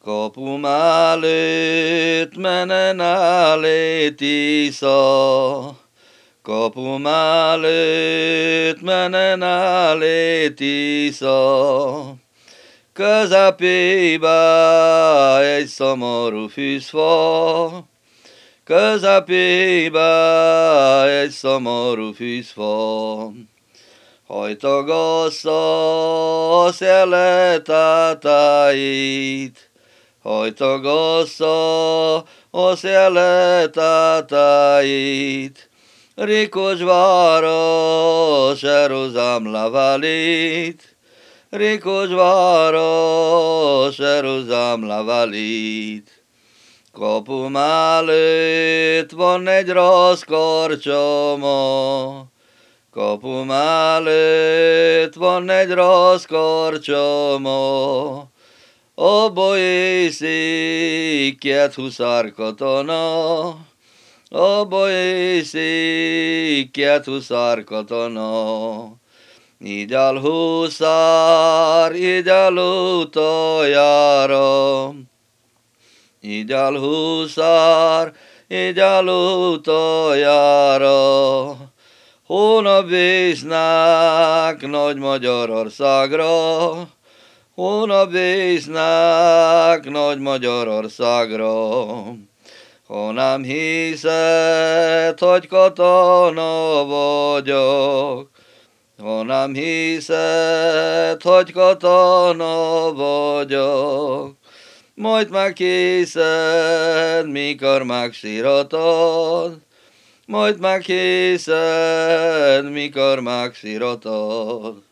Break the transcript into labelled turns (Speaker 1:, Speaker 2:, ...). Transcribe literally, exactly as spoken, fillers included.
Speaker 1: Kapum előtt menen állét Tisza, kapum előtt menen állét Tisza, közepébe egy szomorú fűzfa, közepébe egy szomorú fűzfa. Hajtogassza a szelet átáit, hajtogassza a szelet átáit, Rikos város, Jeruzsám levelét, Rikos város, Jeruzsám levelét. Kapum előtt van egy rossz karcsoma, kapum előtt van egy rossz karcsoma, abba észik két huszár katona, abba észik két huszár katona. Így áll huszár, így áll utoljára, így áll huszár, így áll utoljára. Hónap vésznek Nagy Magyarországra, hónap vésznek Nagy Magyarországra. Ha nem hiszed, hogy katona vagyok, ha nem hiszed, hogy katona vagyok, majd meghiszed, mikor megsiratod, majd meghiszed, mikor megsiratod.